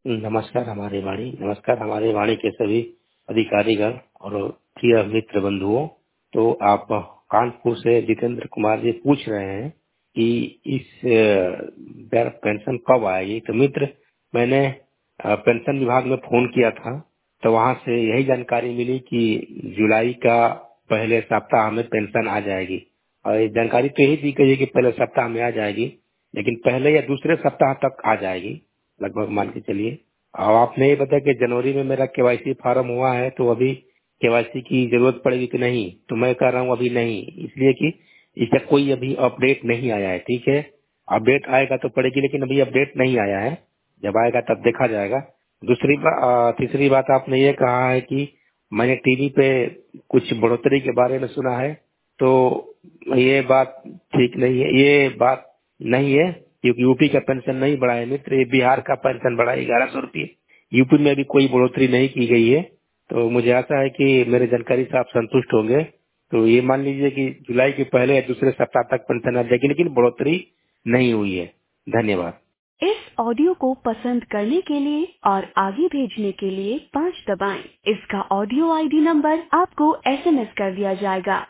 नमस्कार हमारे वाणी के सभी अधिकारीगण और प्रिय मित्र बंधुओं। तो आप कानपुर से जितेंद्र कुमार जी पूछ रहे हैं कि इस बार पेंशन कब आएगी। तो मित्र, मैंने पेंशन विभाग में फोन किया था, तो वहां से यही जानकारी मिली कि जुलाई का पहले सप्ताह में पेंशन आ जाएगी। और ये जानकारी तो यही दी गई है कि पहले सप्ताह में आ जाएगी, लेकिन पहले या दूसरे सप्ताह तक आ जाएगी लगभग, मान के चलिए। और आपने ये बताया कि जनवरी में मेरा केवाईसी फॉर्म हुआ है, तो अभी केवाईसी की जरूरत पड़ेगी कि नहीं। तो मैं कह रहा हूँ अभी नहीं, इसलिए कि इसका कोई अभी अपडेट नहीं आया है। ठीक है, अपडेट आएगा तो पड़ेगी, लेकिन अभी अपडेट नहीं आया है। जब आएगा तब देखा जाएगा। तीसरी बात आपने ये कहा है कि मैंने टीवी पे कुछ बढ़ोतरी के बारे में सुना है, तो ये बात ठीक नहीं है। ये बात नहीं है, क्योंकि यूपी का पेंशन नहीं बढ़ा है मित्र, ये बिहार का पेंशन बढ़ा है 1100 रुपये। यूपी में भी कोई बढ़ोतरी नहीं की गई है। तो मुझे आशा है कि मेरे जानकारी से आप संतुष्ट होंगे। तो ये मान लीजिए कि जुलाई के पहले या दूसरे सप्ताह तक पेंशन आ जाएगी, लेकिन बढ़ोतरी नहीं हुई है। धन्यवाद। इस ऑडियो को पसंद करने के लिए और आगे भेजने के लिए 5 दबाएं। इसका ऑडियो आईडी नंबर आपको एसएमएस कर दिया जाएगा।